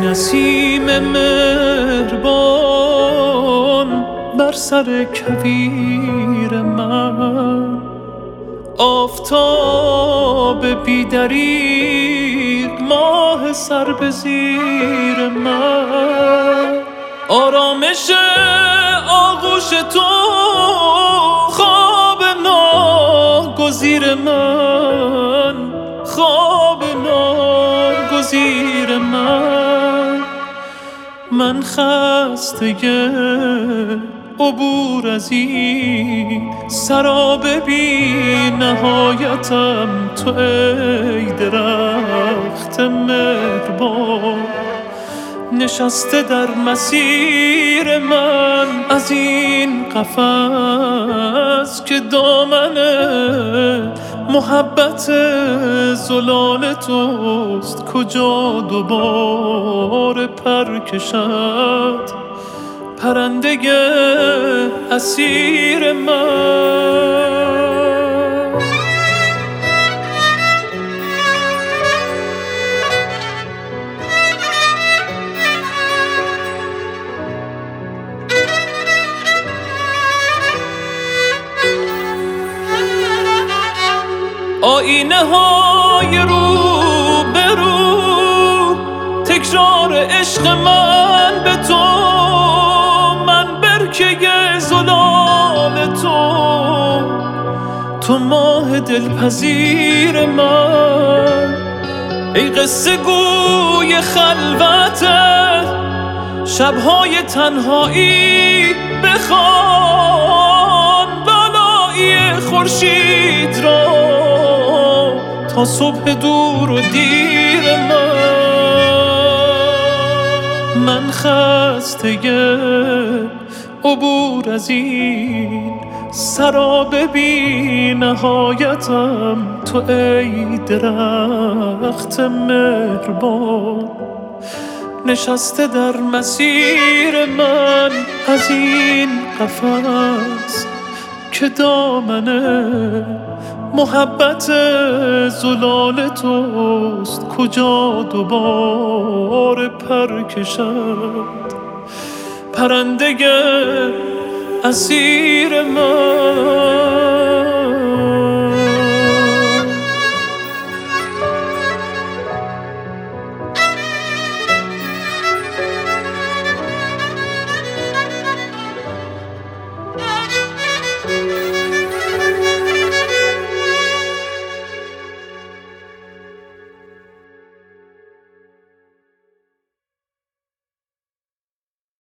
نسیم مهربان بر سر کویر من، آفتاب بی‌دریغ، ماه سر به زیر من، آرامش آغوش تو خواب ناگزیر من، خواب ناگزیر من خسته عبور از این سراب بی نهایتم. تو ای درخت مهربان نشسته در مسیر من، از این قفس که دامن محبت زلال توست، کجا دوباره پر کشد پرنده اسیر من. آینه های رو به رو، تکرار عشق من به تو، من برکه زلال تو ماه دلپذیر من، ای قصه گوی خلوته شبهای تنهایی، بخوان بالای خورشید را تا صبح دور و دیر من خسته عبور از این سراب بی نهایتم. تو ای درخت مهربان نشسته در مسیر من، از این قفس که دامن محبت زلال توست، کجا دوباره پر کشد پرنده اسیر من.